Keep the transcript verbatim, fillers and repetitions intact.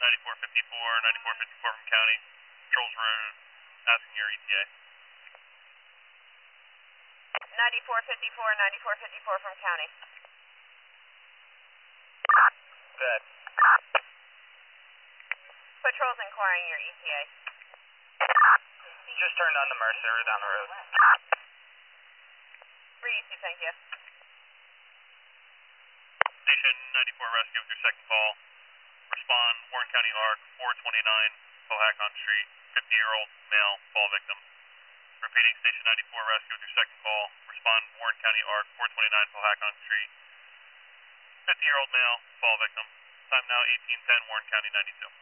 ninety-four fifty-four, ninety-four fifty-four from county. Patrols were asking your E T A. ninety-four fifty-four, ninety-four fifty-four from county. Good. Patrols inquiring your E T A. Just turned on the Mercer down the road. Re-E C, thank you. Station ninety-four rescue with your second call. Respond, Warren County ARC, four twenty-nine, Cohacon Street, fifty-year-old male, fall victim. Repeating, Station ninety-four rescue with your second call. Respond, Warren County ARC, four twenty-nine, Cohacon Street, fifty-year-old male, fall victim. Time now eighteen ten, Warren County ninety-two.